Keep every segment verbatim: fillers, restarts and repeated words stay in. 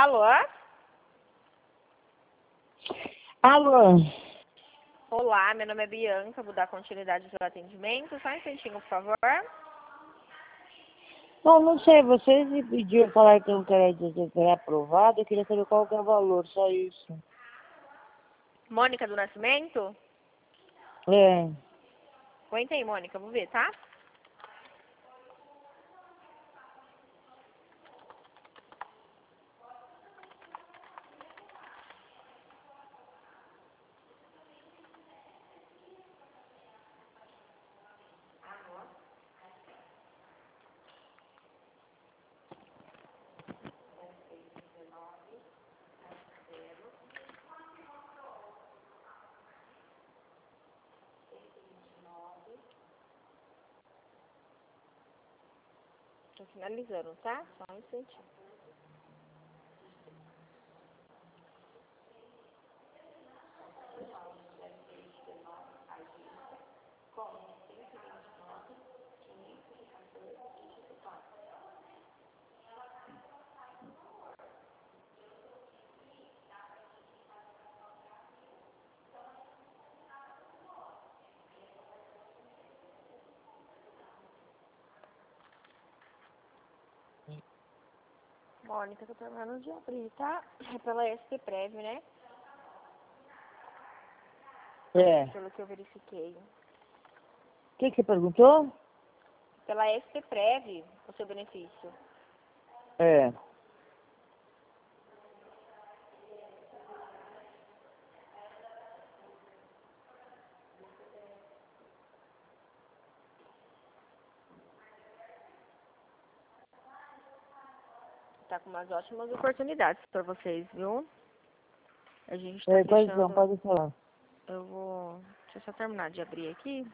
Alô? Alô? Olá, meu nome é Bianca, vou dar continuidade ao atendimento. Só um instantinho, por favor. Bom, não sei, vocês me pediram falar que eu quero dizer que é aprovado, eu queria saber qual que é o valor, só isso. Mônica do Nascimento? É. Aguenta aí, Mônica, vou ver, tá? Tô finalizando, tá? Só um instantinho. Mônica, tô terminando de abrir, tá? É pela S P Prev, né? É. Pelo que eu verifiquei. O que que você perguntou? Pela S P Prev, o seu benefício. É. Tá com umas ótimas oportunidades pra vocês, viu? A gente tá É, quais são? fechando... Pode falar. Eu vou... Deixa eu só terminar de abrir aqui.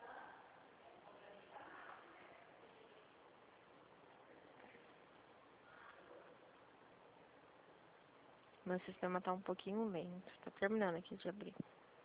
Meu sistema tá um pouquinho lento. Tá terminando aqui de abrir.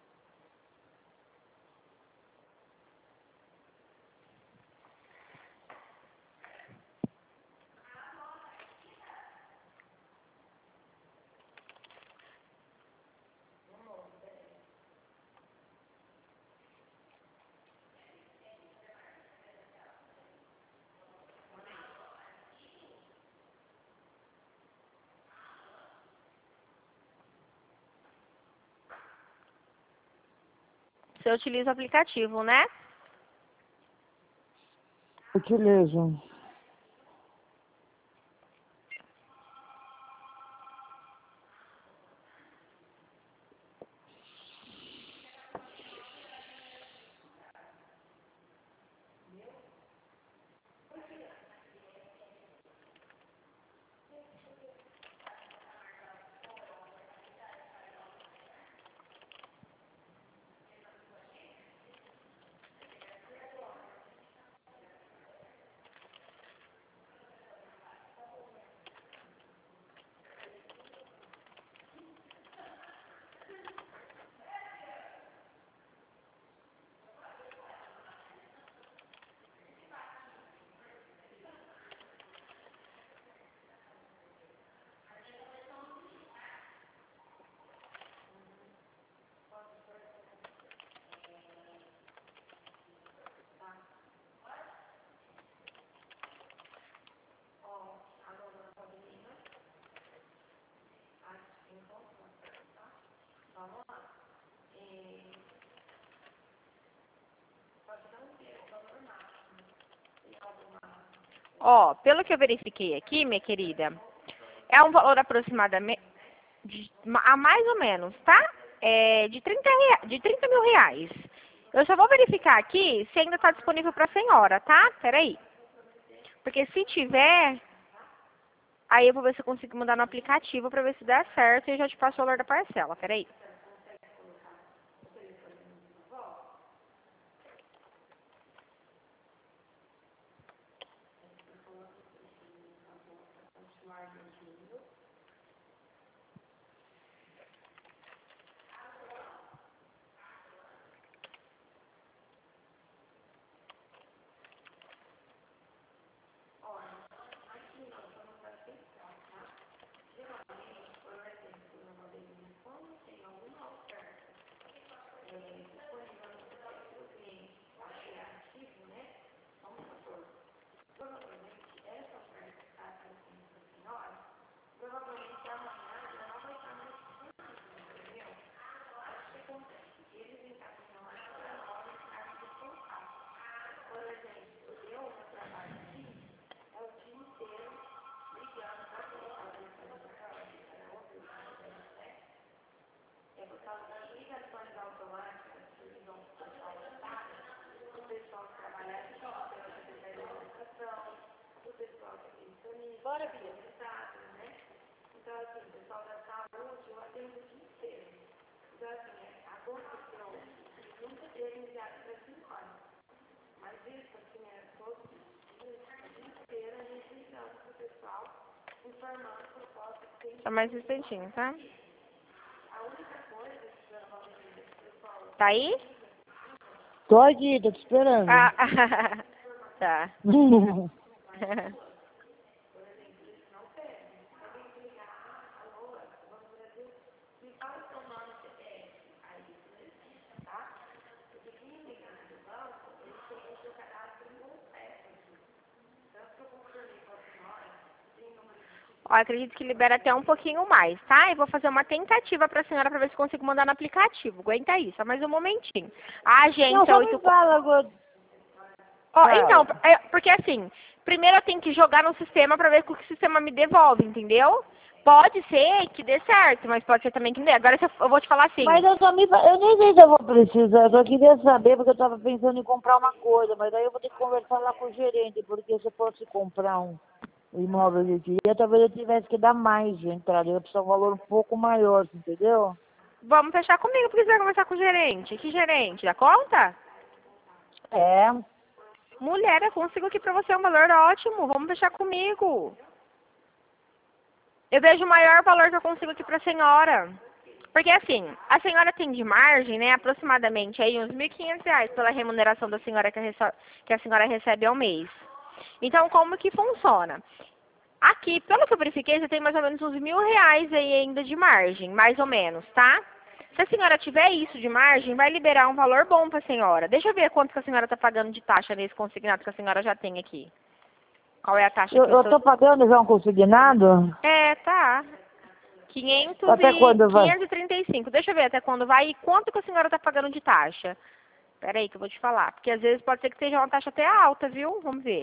Você utiliza o aplicativo, né? Utilizo. Ó, pelo que eu verifiquei aqui, minha querida, é um valor aproximadamente, de, a mais ou menos, tá? É de trinta, rea- de trinta mil reais. Eu só vou verificar aqui se ainda tá disponível pra senhora, tá? Peraí. Porque se tiver, aí eu vou ver se eu consigo mandar no aplicativo pra ver se der certo e eu já te passo o valor da parcela. Peraí. Só mais um instantinho, tá? Tá aí? Tô aqui, tô te esperando. Ah, tá. Ó, acredito que libera até um pouquinho mais, tá? Eu vou fazer uma tentativa pra senhora pra ver se consigo mandar no aplicativo. Aguenta aí, só mais um momentinho. A Não, agência só oito... me fala agora. Ó, Fala. então, é, porque assim, primeiro eu tenho que jogar no sistema pra ver o que o sistema me devolve, entendeu? Pode ser que dê certo, mas pode ser também que não dê. Agora eu vou te falar assim. Mas eu só me fa- eu nem sei se eu vou precisar, eu só queria saber, porque eu tava pensando em comprar uma coisa, mas aí eu vou ter que conversar lá com o gerente, porque se eu fosse comprar um imóvel de dia, talvez eu tivesse que dar mais de entrada, eu ia precisar de um valor um pouco maior, entendeu? Vamos fechar comigo, porque você vai conversar com o gerente. Que gerente? Da conta? É, Mulher, eu consigo aqui pra você um valor ótimo. Vamos fechar comigo. Eu vejo o maior valor que eu consigo aqui pra senhora. Porque assim, a senhora tem de margem, né, aproximadamente aí uns mil e quinhentos reais pela remuneração da senhora que a, reso- que a senhora recebe ao mês. Então, como que funciona? Aqui, pelo que eu verifiquei, você tem mais ou menos uns mil reais aí ainda de margem, mais ou menos, tá? Se a senhora tiver isso de margem, vai liberar um valor bom pra senhora. Deixa eu ver quanto que a senhora tá pagando de taxa nesse consignado que a senhora já tem aqui. Qual é a taxa eu, que o eu seu... tô pagando já um consignado? É, tá. quinhentos Até e quando vai? quinhentos e trinta e cinco. Deixa eu ver até quando vai e quanto que a senhora está pagando de taxa. Pera aí que eu vou te falar. Porque às vezes pode ser que seja uma taxa até alta, viu? Vamos ver.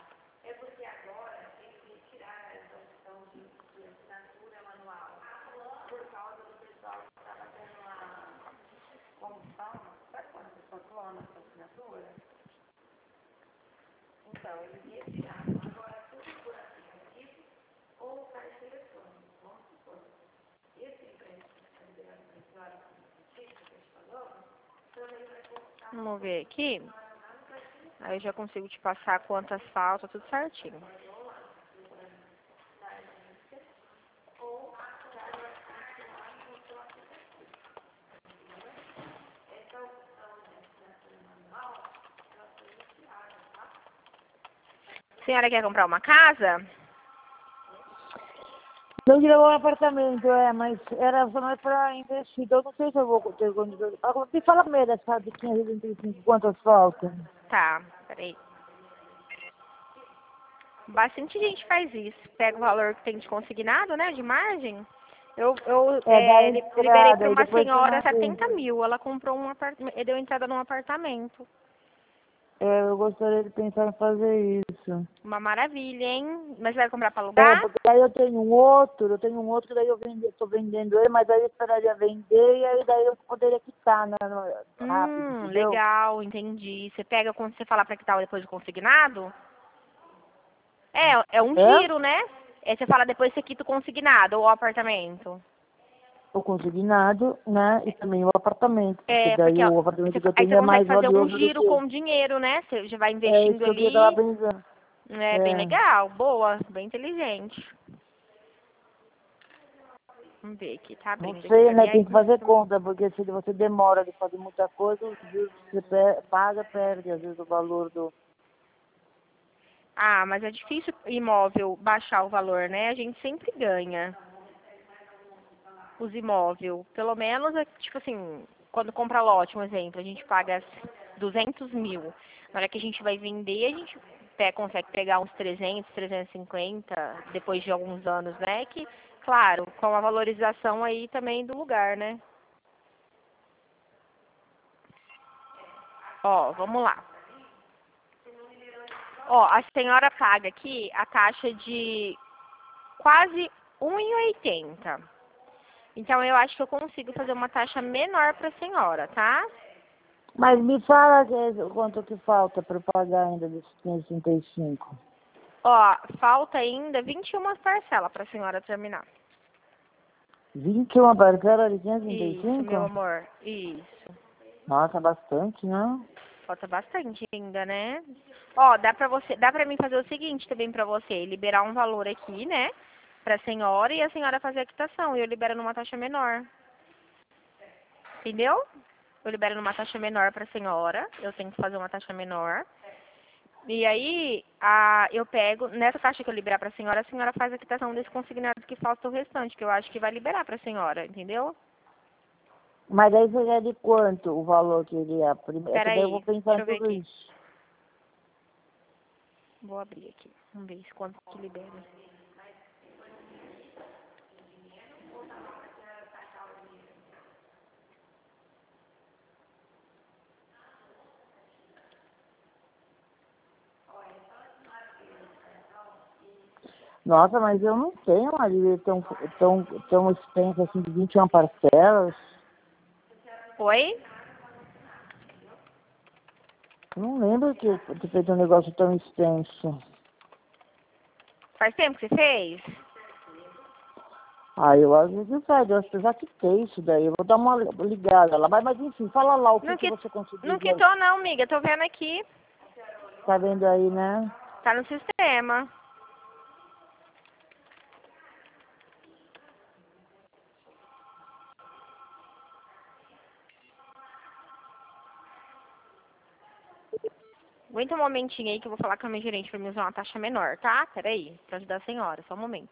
Vamos ver aqui. Aí eu já consigo te passar quantas faltam, tudo certinho. A senhora quer comprar uma casa? Eu queria um apartamento, é, mas era só mais para investir. Então, eu não sei se eu vou ter condições. Ah, me fala primeiro dessa de quinhentos e trinta e cinco, quantas faltam? Tá, peraí. Bastante gente faz isso. Pega o valor que tem de consignado, né? De margem. Eu, eu É, da é, li- liberei entrada, para e uma depois tem senhora mais um. setenta mil. Ela comprou um apartamento, deu entrada num apartamento. É, eu gostaria de pensar em fazer isso. Uma maravilha, hein? Mas vai comprar para É, alugar? porque aí eu tenho um outro, eu tenho um outro que daí eu vende, estou vendendo ele, mas aí eu esperaria vender e aí daí eu poderia quitar, né, no- rápido, Hum, entendeu? legal, entendi. Você pega quando você fala para quitar depois do consignado? É, é um É? giro, né? É, você fala depois você quita o consignado ou o apartamento. O consignado, né, e também o apartamento, porque É, daí porque ó, o apartamento você- que eu aí tenho você é consegue mais fazer um valioso do giro que... com o dinheiro, né? Você já vai É isso investindo que eu queria tava ali. pensando. É bem É. legal, boa, bem inteligente. Vamos ver aqui, tá Não abrindo aqui sei, pra né? mim. Aí Tem que fazer começou. conta, porque se você demora de fazer muita coisa, os juros que você pe- paga, perde, às vezes, o valor do... Ah, mas é difícil imóvel baixar o valor, né? A gente sempre ganha os imóveis. Pelo menos, é, tipo assim, quando compra lote, um exemplo, a gente paga duzentos mil. Na hora que a gente vai vender, a gente pe- consegue pegar uns trezentos, trezentos e cinquenta, depois de alguns anos, né? Que, claro, com a valorização aí também do lugar, né? Ó, vamos lá. Ó, a senhora paga aqui a taxa de quase um e oitenta. Então, eu acho que eu consigo fazer uma taxa menor para a senhora, tá? Mas me fala que- quanto que falta para pagar ainda desses quinhentos e trinta e cinco. Ó, falta ainda vinte e uma parcelas para a senhora terminar. vinte e uma parcelas de quinhentos e trinta e Isso, cinco? meu amor. Isso. Nossa, bastante, né? Falta bastante ainda, né? Ó, dá pra você, dá pra mim fazer o seguinte também pra você, liberar um valor aqui, né? Pra senhora e a senhora fazer a quitação. E eu libero numa taxa menor. Entendeu? Eu libero numa taxa menor pra senhora. Eu tenho que fazer uma taxa menor. E aí, a, eu pego, nessa taxa que eu liberar pra senhora, a senhora faz a quitação desse consignado que falta o restante, que eu acho que vai liberar pra senhora, entendeu? Mas aí você quer de quanto o valor que ele é? Primeiro, é que daí eu vou Peraí, pensar deixa em eu ver tudo aqui. isso. Vou abrir aqui. Vamos ver se quanto que libera. Nossa, mas eu não tenho uma dívida tão, tão, tão extensa assim de vinte e uma parcelas. Oi? Eu não lembro que eu ter feito um negócio tão extenso. Faz tempo que você fez? Ah, eu às vezes faz, eu acho que eu já quitei isso daí. Eu vou dar uma ligada lá. Mas, mas enfim, fala lá o que, Não, que qui... você conseguiu não ver. quitou não, amiga. Tô vendo aqui. Tá vendo aí, né? Tá no sistema. Aguenta um momentinho aí que eu vou falar com a minha gerente pra me usar uma taxa menor, tá? Peraí, pra ajudar a senhora, só um momento.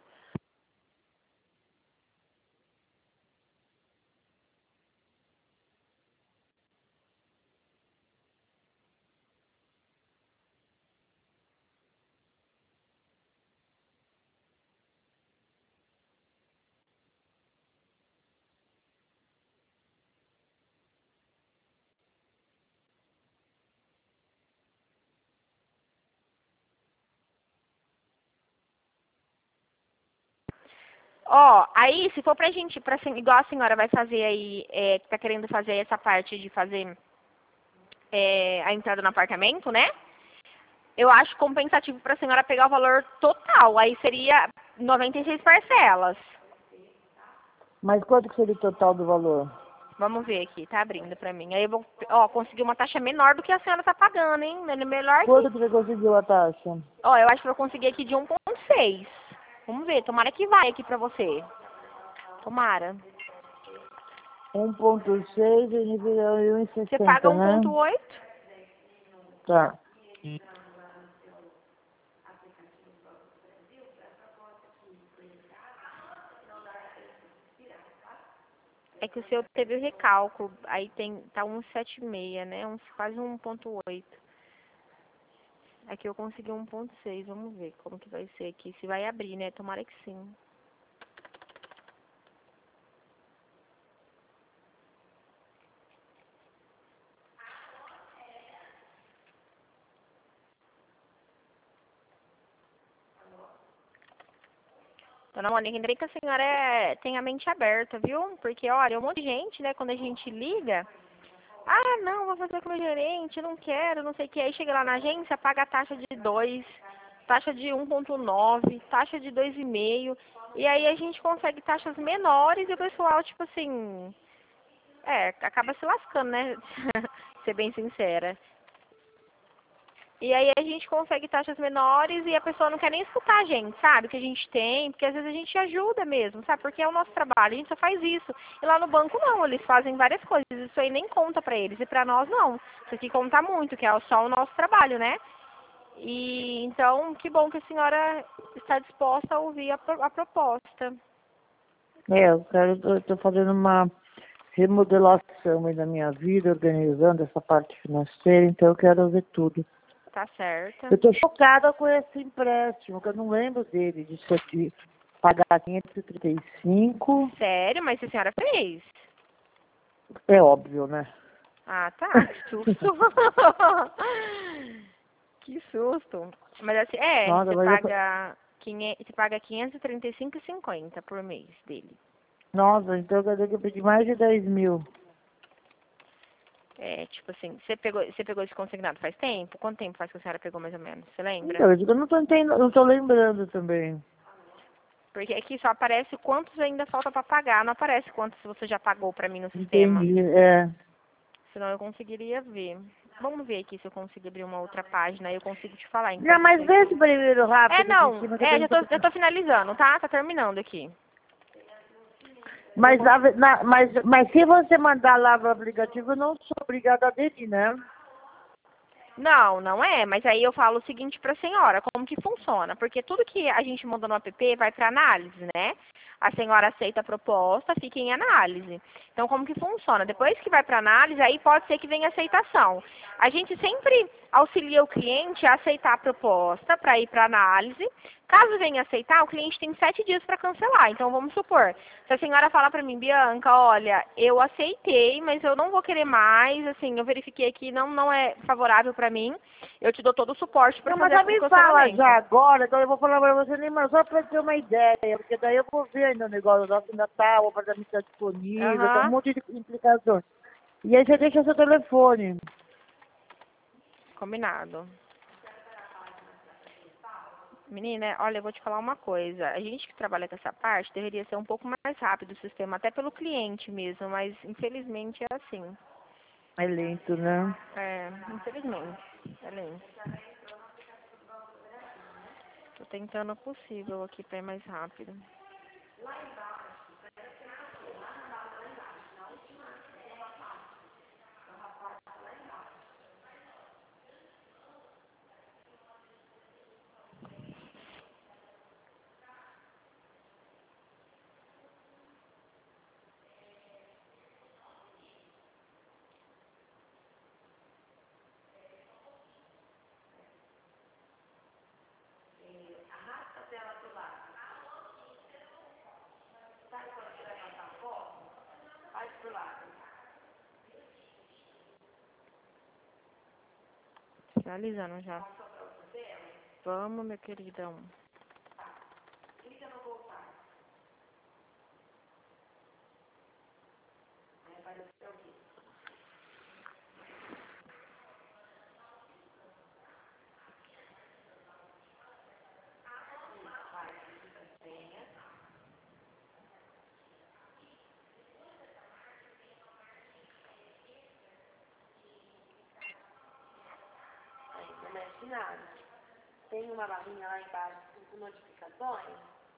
Ó, aí se for pra gente, pra, sen- igual a senhora vai fazer aí, é, que tá querendo fazer essa parte de fazer é, a entrada no apartamento, né? Eu acho compensativo pra senhora pegar o valor total. Aí seria noventa e seis parcelas. Mas quanto que seria o total do valor? Vamos ver aqui, tá abrindo pra mim. Aí eu vou, ó, conseguir uma taxa menor do que a senhora tá pagando, hein? É melhor que... Quanto que você conseguiu a taxa? Ó, eu acho que eu vou conseguir aqui de um ponto seis. Vamos ver, tomara que vai aqui pra você. Tomara. um ponto seis e um e Você paga sessenta, um né? ponto oito? Tá. É que o seu teve o recálculo. Aí tem, tá um sete vírgula seis, né? Um, quase um ponto oito. Aqui eu consegui um ponto seis. Vamos ver como que vai ser aqui. Se vai abrir, né? Tomara que sim. Dona Mônica, ainda bem que a senhora é, tem a mente aberta, viu? Porque, olha, um monte de gente, né, quando a gente liga, ah, não, vou fazer com o meu gerente, não quero, não sei o que. Aí chega lá na agência, paga a taxa de dois, taxa de um ponto nove, taxa de dois vírgula cinco. E aí a gente consegue taxas menores e o pessoal, tipo assim, é, acaba se lascando, né? Ser bem sincera. E aí a gente consegue taxas menores e a pessoa não quer nem escutar a gente, sabe? O que a gente tem, porque às vezes a gente ajuda mesmo, sabe? Porque é o nosso trabalho, a gente só faz isso. E lá no banco não, eles fazem várias coisas, isso aí nem conta pra eles. E pra nós não. Isso aqui conta muito, que é só o nosso trabalho, né? E então, que bom que a senhora está disposta a ouvir a, pro- a proposta. É, eu quero, eu tô fazendo uma remodelação aí na minha vida, organizando essa parte financeira, então eu quero ver tudo. Tá certo. Eu tô chocada com esse empréstimo, que eu não lembro dele, de ser de pagar quinhentos e trinta e cinco. Sério? Mas a senhora fez? É óbvio, né? Ah, tá. Que susto. Que susto. Mas assim, é, Nossa, você mas eu tô- paga, quinhentos, você paga quinhentos e trinta e cinco e cinquenta por mês dele. Nossa, então quer dizer que eu pedi mais de dez mil. É, tipo assim, você pegou, você pegou esse consignado faz tempo? Quanto tempo faz que a senhora pegou mais ou menos? Você lembra? Então, eu digo, eu não tô entendendo, não tô lembrando também. Porque aqui só aparece quantos ainda falta pra pagar, não aparece quantos você já pagou pra mim no sistema. Entendi, é. Senão eu conseguiria ver. Vamos ver aqui se eu consigo abrir uma outra página, aí eu consigo te falar. Não, enquanto mas você- vê esse primeiro rápido É, de não, cima, que eu é, tenho já tô, que- já tô finalizando, tá? Tá terminando aqui. Mas, a- na- mas, mas se você mandar lá pro aplicativo, eu não sou obrigada a aderir, né? Não, não é, mas aí eu falo o seguinte pra senhora, como que funciona? Porque tudo que a gente manda no app vai para análise, né? A senhora aceita a proposta, fica em análise. Então, como que funciona? Depois que vai para análise, aí pode ser que venha aceitação. A gente sempre auxilia o cliente a aceitar a proposta para ir para análise. Caso venha aceitar, o cliente tem sete dias para cancelar. Então, vamos supor, se a senhora fala para mim, Bianca, olha, eu aceitei, mas eu não vou querer mais, assim, eu verifiquei que não, não é favorável para mim, eu te dou todo o suporte para Não, mas fazer já me o fala cancelamento. já agora, então eu vou falar pra você, nem mais só pra ter uma ideia, porque daí eu vou ver ainda o negócio, o nosso ainda tá, o apartamento está disponível, tem um Aham, monte de implicações. E aí você deixa seu telefone. combinado. Menina, olha, eu vou te falar uma coisa. A gente que trabalha com essa parte deveria ser um pouco mais rápido o sistema, até pelo cliente mesmo, mas infelizmente é assim. É lento, né? É, infelizmente. É lento. Tô tentando o possível aqui pra ir mais rápido. Finalizando já. Vamos, meu queridão. Não mexe nada. Tem uma barrinha lá embaixo com notificações.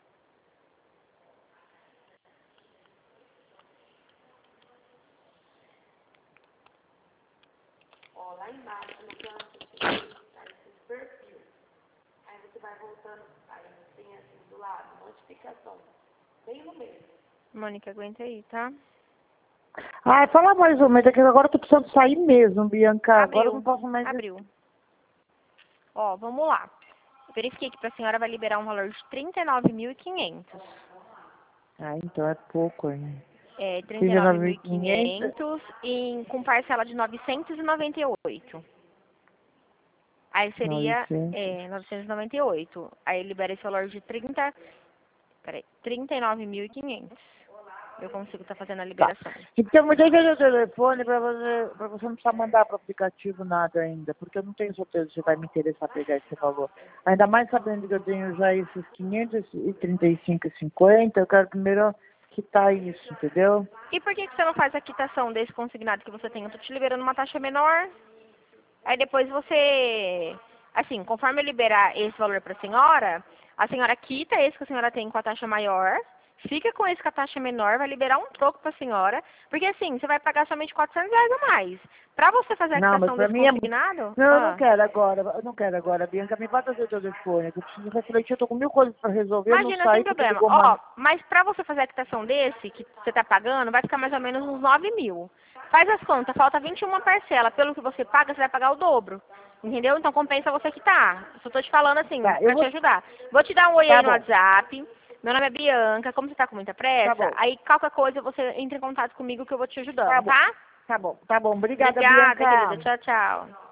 Ó, lá embaixo no canto tá esse perfil. Aí você vai voltando, aí tem assim do lado, notificações. Bem no meio. Mônica, aguenta aí, tá? Ai, fala mais ou menos, é que agora eu tô precisando sair mesmo, Bianca. Agora eu não Abriu. posso mais... Abriu. Ó, vamos lá. Verifiquei que pra senhora vai liberar um valor de trinta e nove mil e quinhentos. Ah, então é pouco ainda. É, trinta e nove mil e quinhentos. quinhentos e com parcela de novecentos e noventa e oito. Aí seria novecentos. é, novecentos e noventa e oito. Aí libera esse valor de trinta, peraí, trinta e nove mil e quinhentos. Eu consigo estar fazendo a Tá. liberação. Então me deixa seu telefone pra você, pra você não precisar mandar pro aplicativo nada ainda, porque eu não tenho certeza se você vai me interessar pegar esse valor. Ainda mais sabendo que eu tenho já esses quinhentos e trinta e cinco e cinquenta, eu quero primeiro quitar isso, entendeu? E por que, que você não faz a quitação desse consignado que você tem? Eu tô te liberando uma taxa menor. Aí depois você, assim, conforme eu liberar esse valor para a senhora, a senhora quita esse que a senhora tem com a taxa maior, Fica com esse com a taxa menor, vai liberar um troco pra senhora, porque assim, você vai pagar somente quatrocentos reais a mais. Pra você fazer a Não, mas quitação pra desse mim é... consignado... Não, eu ah, não quero agora, eu não quero agora, Bianca, me bota o seu telefone, que eu preciso refletir, eu tô com mil coisas pra resolver, eu não imagina, sem saio porque problema. ligou Ó, mais. mas pra você fazer a quitação desse, que você tá pagando, vai ficar mais ou menos uns nove mil. Faz as contas, falta vinte e uma parcela. Pelo que você paga, você vai pagar o dobro. Entendeu? Então compensa você quitar. Só tô te falando assim, Tá, eu pra te vou... ajudar. Vou te dar um oi Tá aí no bom, WhatsApp. Meu nome é Bianca. Como você tá com muita tá pressa, bom, aí qualquer coisa você entra em contato comigo que eu vou te tá ajudando, bom, tá? tá bom, tá bom, obrigada, Obrigada, Bianca. querida. Tchau, tchau.